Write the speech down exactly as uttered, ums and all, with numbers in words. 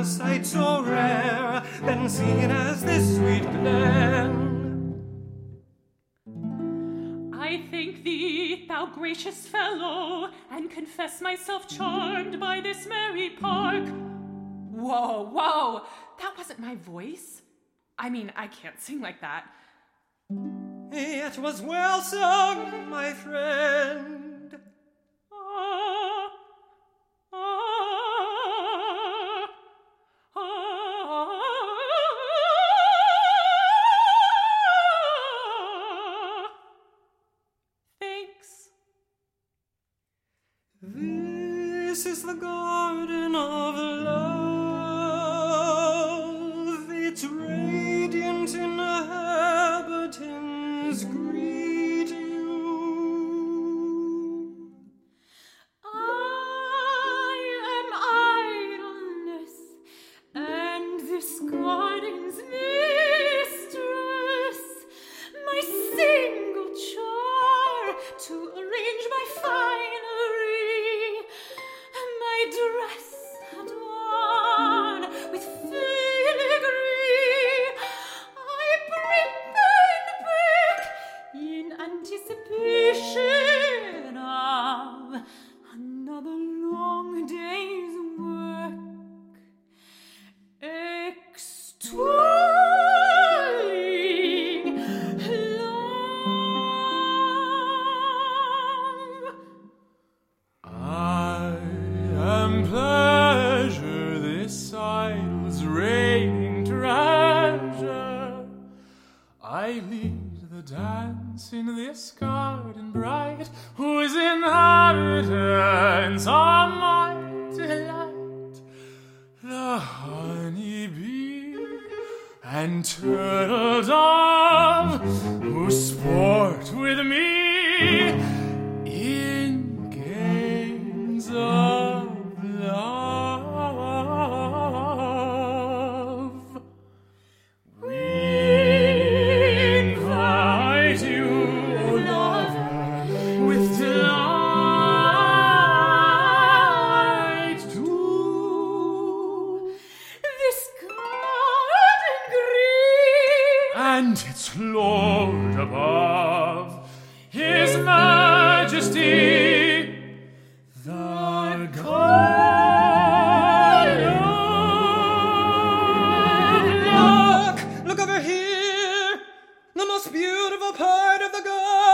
sight so rare been seen as this sweet glen. I thank thee, thou gracious fellow, and confess myself charmed by this merry park. Whoa, whoa, that wasn't my voice. I mean, I can't sing like that. It was well sung, my friend. Ah, ah, ah, thanks. This is the garden of love. Its radiant inhabitants greet you. I am idleness, and this garden's mistress, my single chore to arrange my finery, my dress adorn with filigree. I prick and prick in anticipation of another long day's work, extolling love. I am pleasure, this idol's reigning treasure. I lead the dance in this garden bright, whose inhabitants are my delight. The honeybee and turtle dove, who sport with me in games of love. We invite you, O lover, with delight to This garden green, and its lord above, his majesty, the god of Look! Look over here! The most beautiful part of the garden!